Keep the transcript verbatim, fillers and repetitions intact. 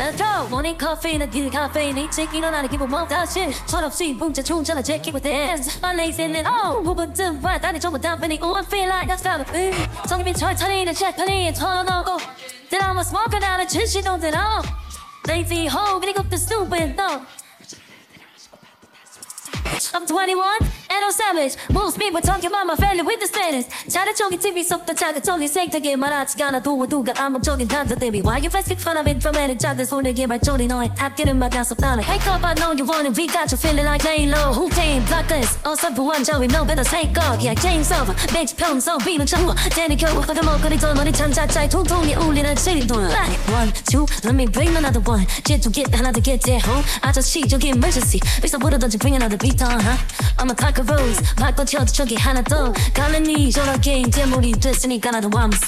Let's go morning coffee 나 딜 카페인이 책 일어나는 기분 뭐 다시 철없이 문자 충전을 제끼 with this My lazy in it oh 무분쯤 와 다리 전부 다 빼니 Oh I feel like that's not a thing 성님이 철철이는 체크니 털어놓고 Then I'm a smoker 나는 질시도 들어 Lazy hoe 그리고 또 stupid though I'm twenty-one and I'm savage Most people talking about my family with the status 자르적인 티비 속도 자극적인 생태계 말하지가 않아 도와두가 암묵적인 단서 대비 Why you flexing fun of informatic 자들 손을 개발조리 너의 앞길은 막아서 따라 Wake up I know you want it We got you feeling like laying low Who came blacklist 어설프한 저위 no better take off Yeah game over 매주 평소 비는 창고 대니 겨우 허가 먹거리 더 머리 참자자에 통통이 울리는 시리돈 Like one two let me bring another one 질투 get 하나 더 get there home 아저씨적인 emergency 빗서부러 던지 bring another beat on huh I'm a cock a rose 바꿔 쳐도 저기 하나 더 갈래니 저런 게임 대물이 됐으니까 나도 I'm